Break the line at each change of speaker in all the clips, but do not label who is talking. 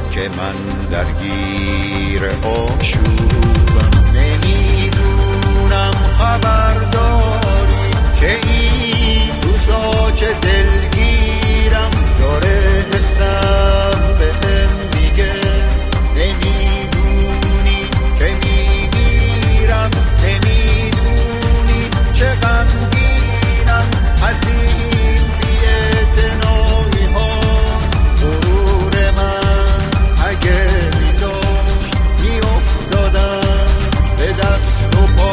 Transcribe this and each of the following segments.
که من درگیر آشوبم. نمیدونم خبر داری که این روزا چه دلگیرم داره، حسم بهم میگه نمیدونی که میگیرم، نمیدونی چه غمگینم از این بی‌اعتنایی ها. غرور من اگه میذاشت میافتادم به دست و پا.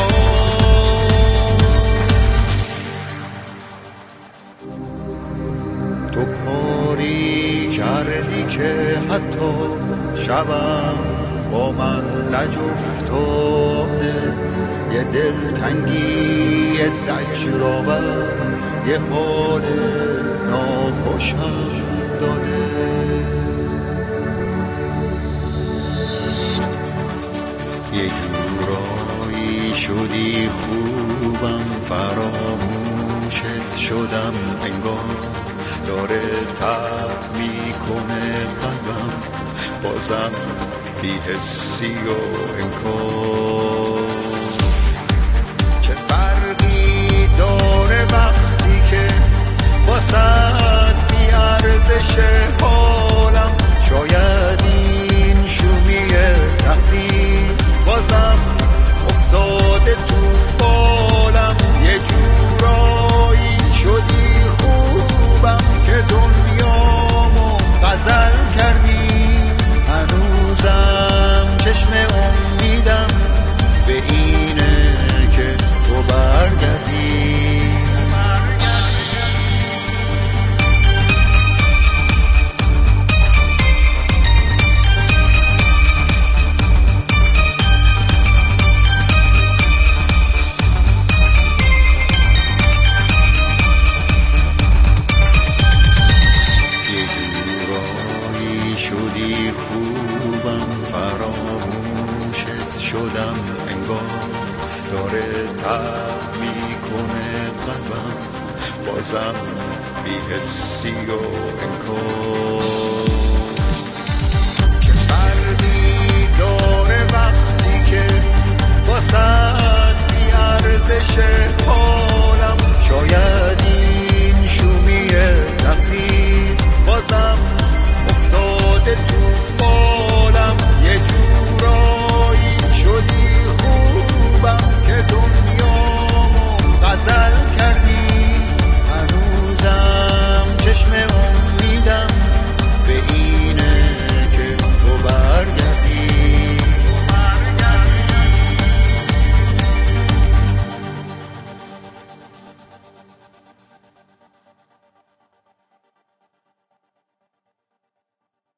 تو کاری کردی که حتی شبم با من نجفتاده، یه دلتنگی زجرآور یه حال ناخوشم داده. یه جورایی شدی خوبم، فراموشت شدم انگار، داره تب میکنه قلبم، بازم بی‌حسی و انکار. چه فرقی داره وقتی که واسد بی‌ارزشه حالم، شاید این شومی تقدیر بازم افتاده تو فالم. یه جورایی شدی خوبم که دنیامو غزل کردی، هنوزم چشم امیدم به اینه که تو برگردی. شدی خوبم، فراموشت شدم انگار، داره تب میکنه قلبم، بازم بی‌حسی و انکار.